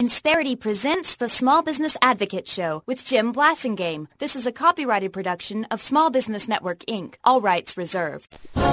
Insperity presents the Small Business Advocate Show with Jim Blasingame. This is a copyrighted production of Small Business Network, Inc. All rights reserved.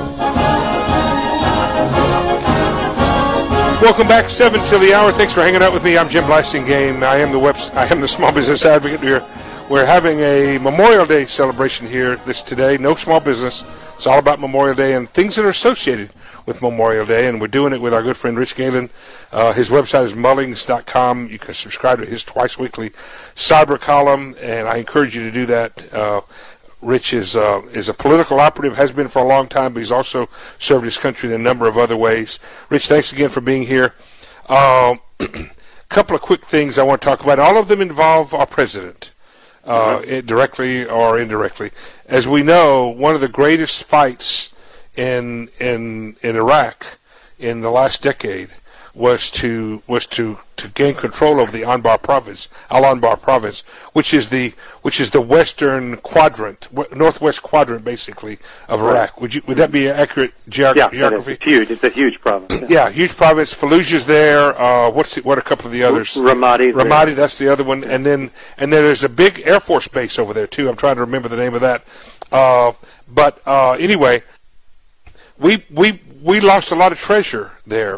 Welcome back, 7 till the hour. Thanks for hanging out with me. I'm Jim Blasingame. I am the Small Business Advocate here. We're having a Memorial Day celebration here today. No small business. It's all about Memorial Day and things that are associated with Memorial Day, and we're doing it with our good friend Rich Galen. His website is mullings.com. You can subscribe to his twice-weekly cyber column, and I encourage you to do that. Rich is a political operative, has been for a long time, but he's also served his country in a number of other ways. Rich, thanks again for being here. A couple of quick things I want to talk about. All of them involve our president, directly or indirectly. As we know, one of the greatest fights in Iraq in the last decade was to gain control of the Al-Anbar province, which is the western quadrant, northwest quadrant, basically, of Iraq. Would that be an accurate geography? Yeah, it's huge. It's a huge province. Yeah, huge province. Fallujah's there. What are a couple of the others? Ramadi, that's the other one. And then there's a big Air Force base over there too. I'm trying to remember the name of that. Anyway, we lost a lot of treasure there.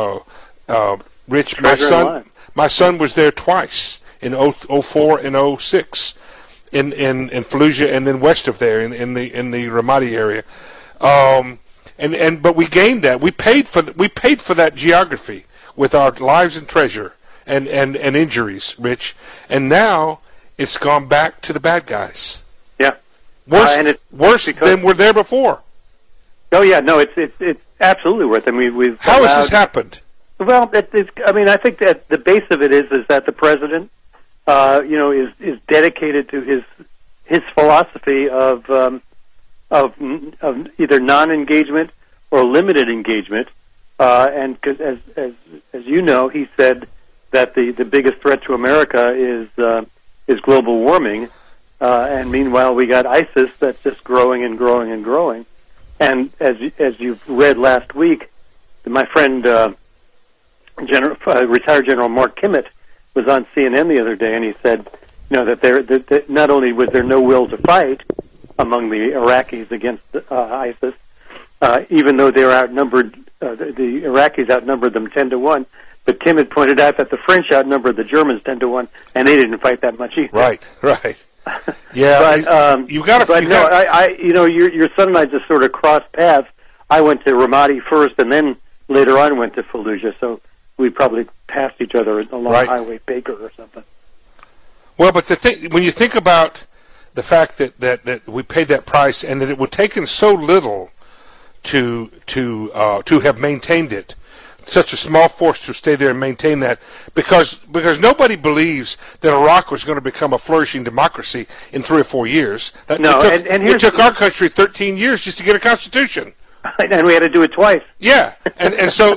Rich, my son was there twice in 04 and 06 in Fallujah, and then west of there in the Ramadi area. But we gained that. We paid for that geography with our lives and treasure and injuries, Rich. And now it's gone back to the bad guys. Yeah. Worse than were there before. Oh yeah, no, it's absolutely worth it. How has this happened? Well, I think that the base of it is that the president, is dedicated to his philosophy of either non-engagement or limited engagement, and as you know, he said that the biggest threat to America is global warming, and meanwhile we got ISIS that's just growing and growing and growing. And as you've read last week, my friend, retired General Mark Kimmett, was on CNN the other day, and he said, that not only was there no will to fight among the Iraqis against ISIS, even though they were outnumbered, the Iraqis outnumbered them 10-1. But Kimmett pointed out that the French outnumbered the Germans 10-1, and they didn't fight that much either. Right. Yeah, but your son and I just sort of crossed paths. I went to Ramadi first, and then later on went to Fallujah. So we probably passed each other along Highway Baker or something. Well, but when you think about the fact that we paid that price, and that it would take so little to have maintained it. Such a small force to stay there and maintain that, because nobody believes that Iraq was going to become a flourishing democracy in 3 or 4 years. It took our country 13 years just to get a constitution, and we had to do it twice. Yeah, and so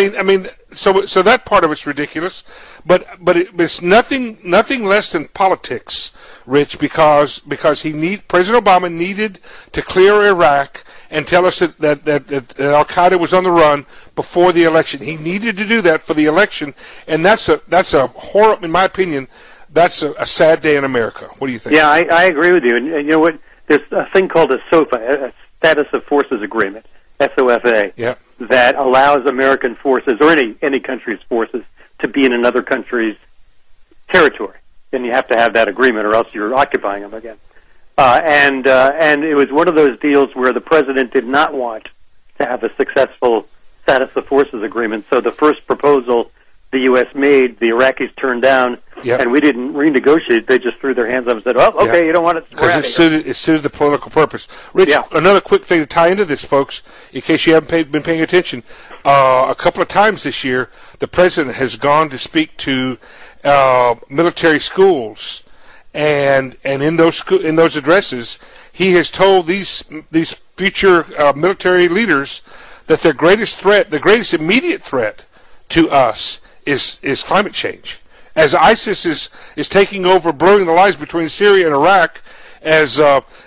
that part of it's ridiculous, but it's nothing less than politics, Rich, because President Obama needed to clear Iraq and tell us that Al Qaeda was on the run before the election. He needed to do that for the election, and that's a horrible, in my opinion, that's a sad day in America. What do you think? Yeah, I agree with you. And you know what? There's a thing called a SOFA, a Status of Forces Agreement, SOFA, that allows American forces or any country's forces to be in another country's territory. And you have to have that agreement, or else you're occupying them again. And it was one of those deals where the president did not want to have a successful Status of Forces Agreement. So the first proposal the U.S. made, the Iraqis turned down, and we didn't renegotiate. They just threw their hands up and said, "Oh, okay, you don't want it." Because it suited the political purpose. Rich, another quick thing to tie into this, folks, in case you haven't been paying attention. A couple of times this year, the president has gone to speak to military schools. And in those addresses, he has told these future military leaders that their greatest threat, the greatest immediate threat to us, is climate change. As ISIS is taking over, blurring the lines between Syria and Iraq, as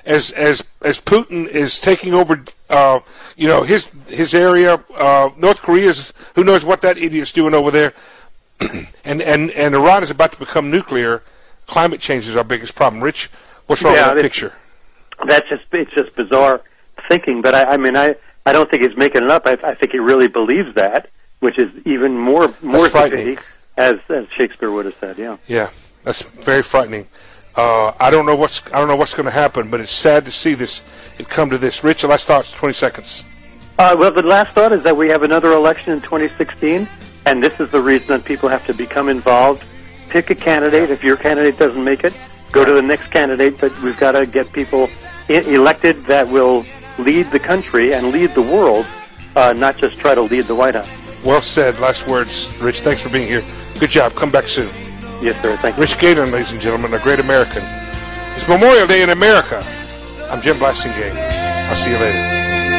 Putin is taking over, his area. North Korea, who knows what that idiot's doing over there. and Iran is about to become nuclear. Climate change is our biggest problem. Rich, what's wrong with that picture? It's just bizarre thinking, but I don't think he's making it up. I think he really believes that, which is even more frightening, as Shakespeare would have said. Yeah. Yeah, that's very frightening. I don't know what's going to happen, but it's sad to see this. It come to this. Rich, last thoughts, 20 seconds. Well, the last thought is that we have another election in 2016, and this is the reason that people have to become involved. Pick a candidate. If your candidate doesn't make it, go to the next candidate. But we've got to get people elected that will lead the country and lead the world, not just try to lead the White House. Well said. Last words, Rich. Thanks for being here. Good job. Come back soon. Yes, sir. Thank you. Rich Gaylor, ladies and gentlemen, a great American. It's Memorial Day in America. I'm Jim Blasingame. I'll see you later.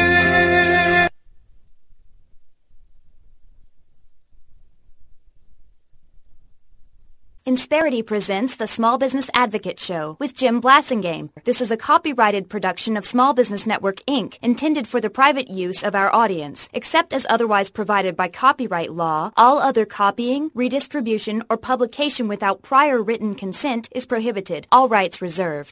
Insperity presents the Small Business Advocate Show with Jim Blasingame. This is a copyrighted production of Small Business Network, Inc., intended for the private use of our audience. Except as otherwise provided by copyright law, all other copying, redistribution, or publication without prior written consent is prohibited. All rights reserved.